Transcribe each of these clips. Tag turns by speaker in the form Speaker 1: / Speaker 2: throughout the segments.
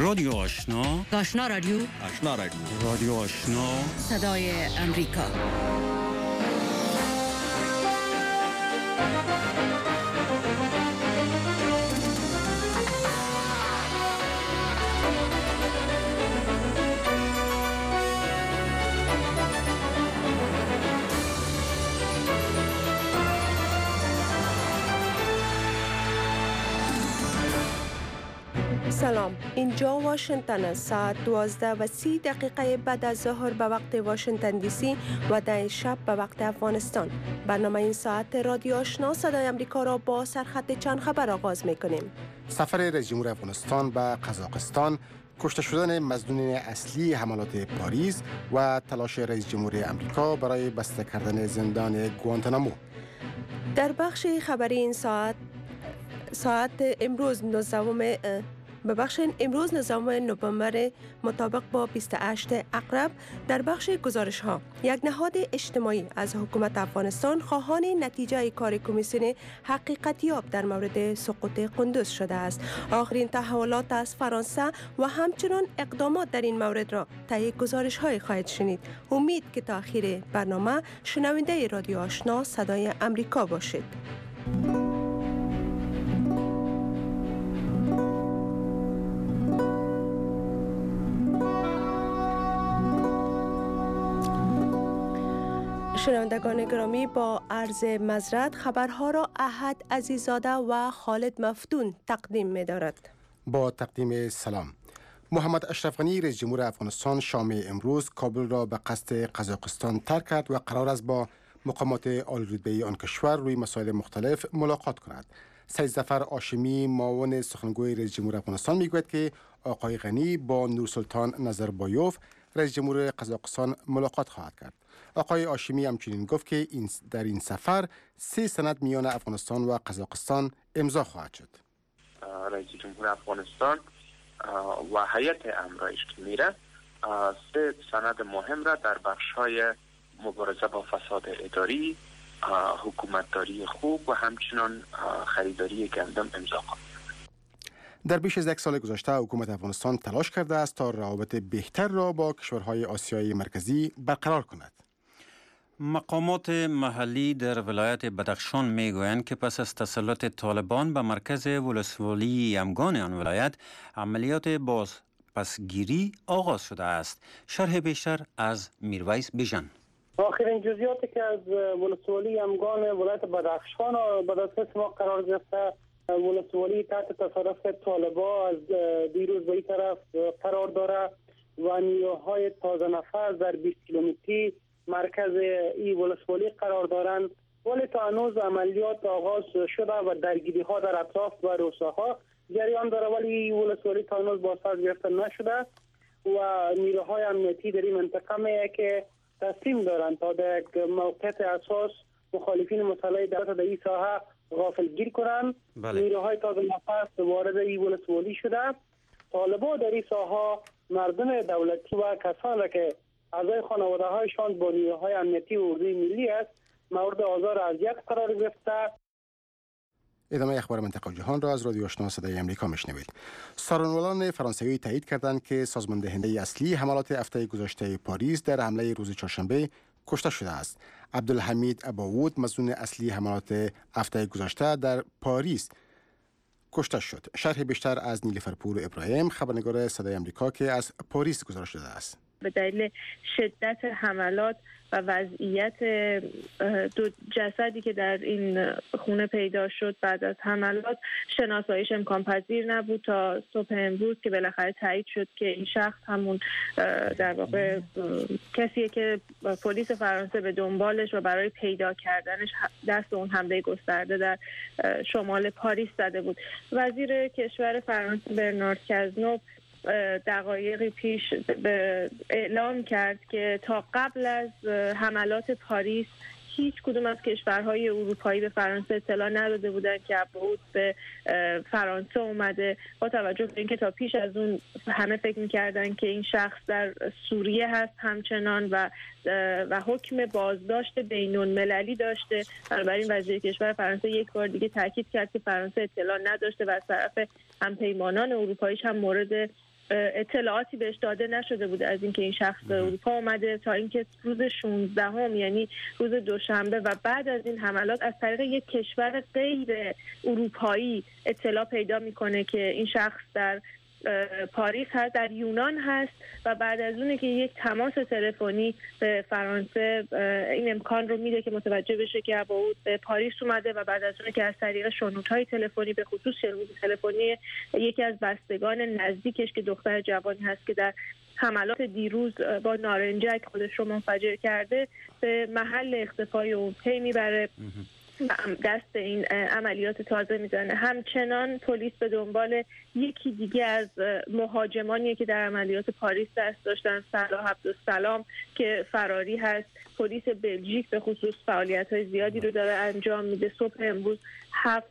Speaker 1: رادیو آشنا،
Speaker 2: آشنا رادیو،
Speaker 3: آشنا رادیو،
Speaker 1: رادیو آشنا،
Speaker 2: صدای امریکا.
Speaker 4: سلام، اینجا واشنگتن است. ساعت 12:30 بعد از ظهر به وقت واشنگتن دی سی و 10 شب به وقت افغانستان. برنامه این ساعت رادیو آشنا صدای امریکا را با سرخط چند خبر آغاز می‌کنیم.
Speaker 5: سفر رئیس جمهور افغانستان به قزاقستان، کشته شدن مظنون اصلی حملات پاریس و تلاش رئیس جمهور امریکا برای بسته کردن زندان گوانتانامو. در بخش خبری این ساعت امروز 19 نوامبر مطابق با 28 عقرب در بخش گزارش ها یک نهاد اجتماعی از حکومت افغانستان خواهان نتیجه کار کمیسیون حقیقتیاب در مورد سقوط قندوز شده است. آخرین تحولات از فرانسه و همچنان اقدامات در این مورد را طی گزارش های خواهید شنید. امید که تا آخر برنامه شنونده رادیو آشنا صدای امریکا باشید. شنوندگان گرامی، با عرض معذرت خبرها را احد عزیزاده و خالد مفتون تقدیم می دارد. با تقدیم سلام. محمد اشرف غنی رئیس جمهور افغانستان شام امروز کابل را به قصد قزاقستان ترک کرد و قرار است با مقامات عالی‌رتبه آن کشور روی مسائل مختلف ملاقات کند. سید ظفر هاشمی معاون سخنگوی رئیس جمهور افغانستان میگوید که آقای غنی با نورسلطان نظربایوف رئیس جمهور قزاقستان ملاقات خواهد کرد. آقای هاشمی همچنین گفت که در این سفر 3 سند میان افغانستان و قزاقستان امضا خواهد شد.
Speaker 6: رئیس جمهور افغانستان و هیئت امرایش که میره 3 سند مهم را در بخش‌های مبارزه با فساد اداری، حکومتداری خوب و همچنان خریداری گندم امضا خواهد.
Speaker 5: در بیش از 1 سال گذشته حکومت افغانستان تلاش کرده است تا روابط بهتر را با کشورهای آسیای مرکزی برقرار کند.
Speaker 1: مقامات محلی در ولایت بدخشان میگویند که پس از تسلط طالبان به مرکز ولسوالی یمگان آن ولایت عملیات بازپسگیری آغاز شده است. شرح بیشتر از میرویس بیژن.
Speaker 7: آخرین جزئیاتی که از ولسوالی یمگان ولایت بدخشان به دست ما قرار گرفته، ولسوالی تحت تصرف طالبان از دیروز به این طرف قرار داره و نیروهای تازه نفس در 20 کیلومتری مرکز این ولسوالی قرار دارند، ولی تا هنوز عملیات آغاز شده و درگیری ها در اطراف و روستاها جریان داره، ولی این ولسوالی تا هنوز بازساز گرفته نشده و نیروهای امنیتی در این منطقه میگه که تصمیم دارند تا در یک موقعیت اساس مخالفین مسلح دولت در این ساحه غافلگیر کنند. نیروهای تازه نفس وارد این ولسوالی شده. طالبان در این ساحه مردم دولتی و کسانی که اعضای خانواده هایشان با نیروهای امنیتی و اردوی ملی است مورد آزار و اذیت قرار گرفته.
Speaker 5: ادامه اخبار منطقه و جهان را از رادیو آشنا صدای امریکا میشنوید. سارنوالان فرانسوی تایید کردند که سازماندهنده اصلی حملات هفته گذشته پاریس در حمله روز چهارشنبه کشته شده است. عبدالحمید اباوود مظنون اصلی حملات هفته گذشته در پاریس کشته شد. شرح بیشتر از نیلوفر پور ابراهیم، خبرنگار صدای امریکا که از پاریس گزارش داده است.
Speaker 8: به دلیل شدت حملات و وضعیت 2 جسدی که در این خونه پیدا شد بعد از حملات شناساییش امکان پذیر نبود تا صبح امروز که بالاخره تایید شد که این شخص همون در واقع کسیه که پلیس فرانسه به دنبالش و برای پیدا کردنش دست اون حمله گسترده در شمال پاریس زده بود. وزیر کشور فرانسه برنارد کازنو دقایقی پیش اعلام کرد که تا قبل از حملات پاریس هیچ کدوم از کشورهای اروپایی به فرانسه اطلاع نداده بودند که ابعاد به فرانسه اومده، با توجه به اینکه تا پیش از اون همه فکر می‌کردن که این شخص در سوریه هست همچنان و حکم بازداشت بین‌المللی داشته. بنابراین وزیر کشور فرانسه یک بار دیگه تاکید کرد که فرانسه اطلاع نداشته و از طرف همپیمانان اروپاییش هم مورد اطلاعاتی بهش داده نشده بوده از اینکه این شخص به اروپا آمده، تا اینکه روز 16 یعنی روز دوشنبه و بعد از این حملات از طریق یک کشور غیر اروپایی اطلاع پیدا میکنه که این شخص در پاریس هست، در یونان هست و بعد از اونه که یک تماس تلفنی به فرانسه این امکان رو میده که متوجه بشه که ابوعود به پاریس اومده و بعد از اونه که از طریق شنودهای تلفنی به خصوص شنود تلفنی یکی از بستگان نزدیکش که دختر جوانی هست که در حملات دیروز با نارنجک خودش رو منفجر کرده به محل اختفای اون پی میبره، دست این عملیات تازه میزنه. همچنان پلیس به دنبال یکی دیگه از مهاجمانی که در عملیات پاریس دست داشتن، صلاح عبدالسلام که فراری هست. پلیس بلژیک به خصوص فعالیت‌های زیادی رو داره انجام میده. صبح امروز 7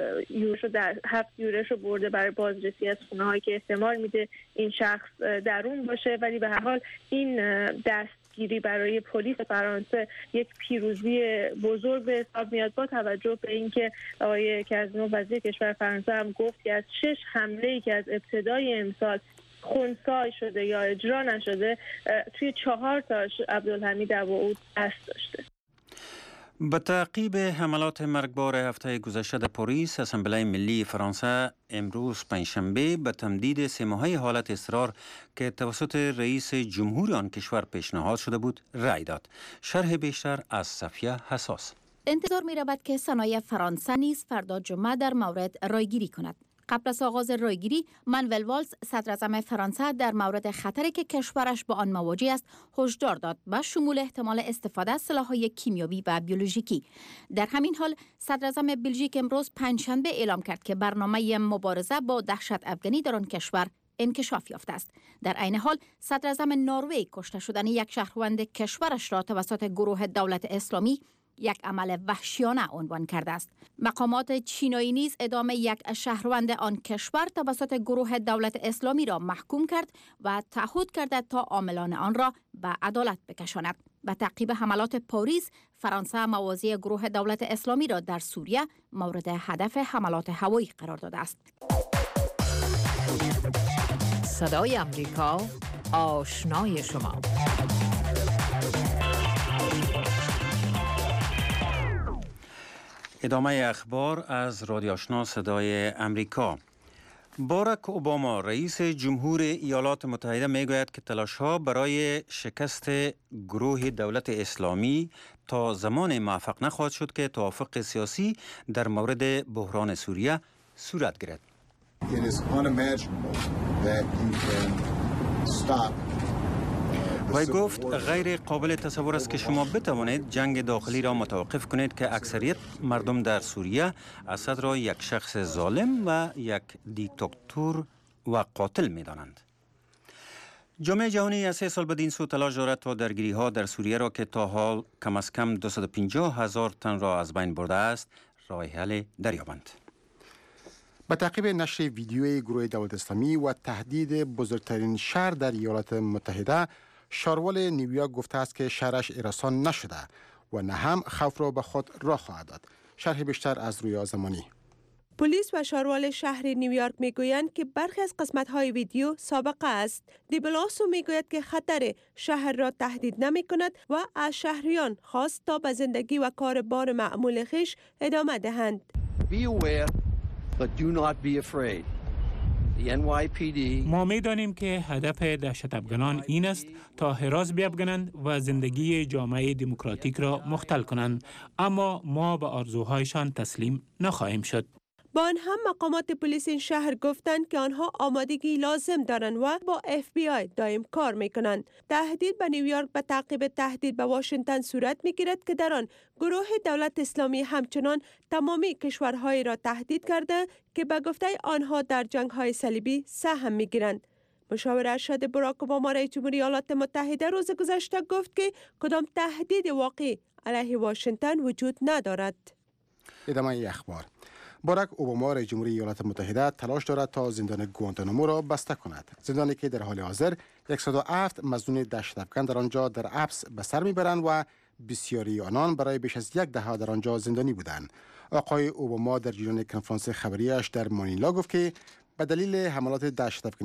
Speaker 8: یورش رو برده برای بازرسی از خونه‌هایی که احتمال میده این شخص درون باشه، ولی به هر حال این دستگیری برای پلیس فرانسه یک پیروزی بزرگ به حساب میاد، با توجه به اینکه آقای کازینو وزیر کشور فرانسه هم گفت که از 6 حمله‌ای که از ابتدای امسال خنثی شده یا اجرا نشده، توی 4 تاش عبدالحمید ابوعود دست داشته.
Speaker 1: به تعقیب حملات مرگبار هفته گذشته در پاریس، اسامبله ملی فرانسه امروز پنجشنبه به تمدید 3 ماهه حالت اضطرار که توسط رئیس جمهور آن کشور پیشنهاد شده بود رأی داد. شرح بیشتر از صفیه حساس.
Speaker 3: انتظار می رود که صنایع فرانسه نیز فردا جمعه در مورد رایگیری کند. قبل از آغاز رایگیری، مانوئل والز صدراعظم فرانسه در مورد خطری که کشورش با آن مواجه است هشدار داد و شمول احتمال استفاده از سلاح‌های کیمیایی و بیولوژیکی. در همین حال صدراعظم بلژیک امروز پنجشنبه اعلام کرد که برنامه مبارزه با دهشت افغانی در آن کشور انکشاف یافته است. در عین حال صدراعظم نروژ کشته شدن یک شهروند کشورش را توسط گروه دولت اسلامی یک عمل وحشیانه عنوان کرده است. مقامات چینایی نیز ادامه یک شهروند آن کشور توسط گروه دولت اسلامی را محکوم کرد و تعهد کرده تا عاملان آن را به عدالت بکشاند. به تعقیب حملات پاریس، فرانسه موازی گروه دولت اسلامی را در سوریه مورد هدف حملات هوایی قرار داده است.
Speaker 2: صدای آمریکا، آشنای شما.
Speaker 1: ادامه اخبار از رادیو آشنا صدای امریکا. باراک اوباما رئیس جمهور ایالات متحده میگوید که تلاش‌ها برای شکست گروه دولت اسلامی تا زمان موفق نخواهد شد که توافق سیاسی در مورد بحران سوریه صورت گیرد. وی گفت غیر قابل تصور است که شما بتوانید جنگ داخلی را متوقف کنید که اکثریت مردم در سوریه اسد را یک شخص ظالم و یک دیکتاتور و قاتل می دانند. جامعه جهانی از 3 سال بعد این سو تلاش دارد تا درگیری ها در سوریه را که تا حال کم از کم 250,000 تن را از بین برده است راه حل دریابند.
Speaker 5: به تعقیب نشر ویدیوی گروه دولت اسلامی و تهدید بزرگترین شهر در ایالات متحده، شاروال نیویورک گفته است که شهرش هراسان نشده و نه هم خوف را به خود راه خواهد داد. شرح بیشتر از رویا زمانی.
Speaker 4: پلیس و شاروال شهر نیویورک میگویند که برخی از قسمت‌های ویدیو سابقه است. دیبلاسو میگوید که خطر شهر را تهدید نمی کند و از شهریان خواست تا به زندگی و کار بار معمول خویش ادامه دهند.
Speaker 9: ما می‌دانیم که هدف دهشت افغانان این است تا هراس بیفکنند و زندگی جامعه دموکراتیک را مختل کنند، اما ما به آرزوهایشان تسلیم نخواهیم شد.
Speaker 4: با آن هم مقامات پلیس این شهر گفتند که آنها آمادگی لازم دارند و با FBI دائم کار میکنند. تهدید به نیویورک به تعقیب تهدید به واشنگتن صورت میگیرد که در آن گروه دولت اسلامی همچنان تمامی کشورهای را تهدید کرده که به گفته آنها در جنگ‌های صلیبی سهم میگیرند. مشاور ارشد باراک اوباما رئیس جمهوری ایالات متحده روز گذشته گفت که کدام تهدید واقعی علیه واشنگتن وجود ندارد.
Speaker 5: ادامه اخبار. باراک اوباما رئیس جمهوری ایالات متحده تلاش دارد تا زندان گوانتانامو را بسته کند. زندانی که در حال حاضر 107 مظنون دهشت افکن در آنجا در حبس به سر میبرند و بسیاری آنان برای بیش از 1 دهه در آنجا زندانی بودند. آقای اوباما در جریان کنفرانس خبریش در مانیلا گفت که به دلیل حملات دهشت افکنی